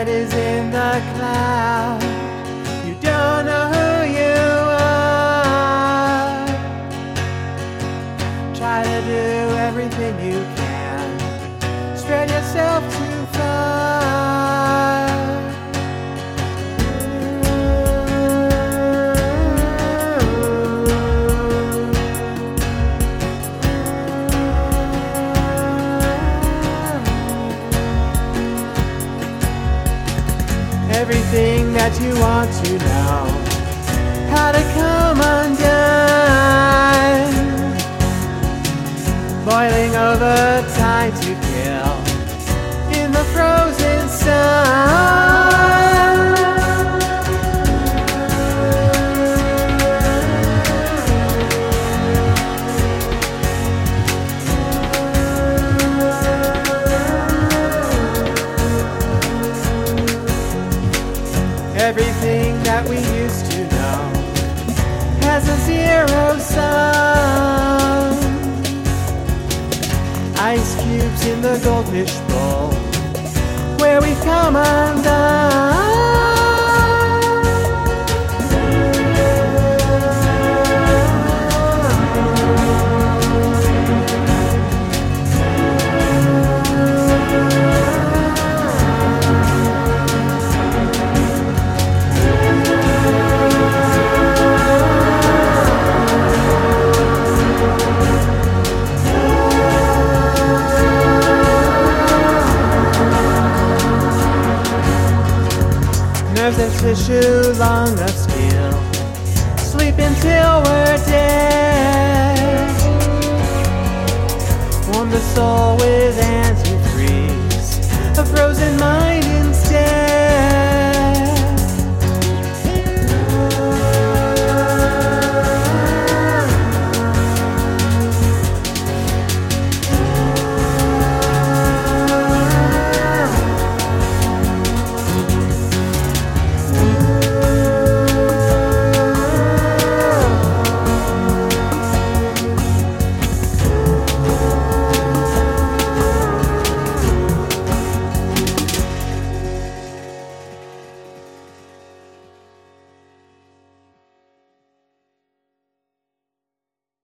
head is in the cloud. You don't know who you are. Try to do everything you can. Spread yourself too far. Everything that you want to know, how to come undone. Boiling over, time to kill in the frozen sun. Everything that we used to know has a zero sum. Ice cubes in the goldfish bowl, where we've come undone. Nerves and tissue long of steel, sleep until we're dead.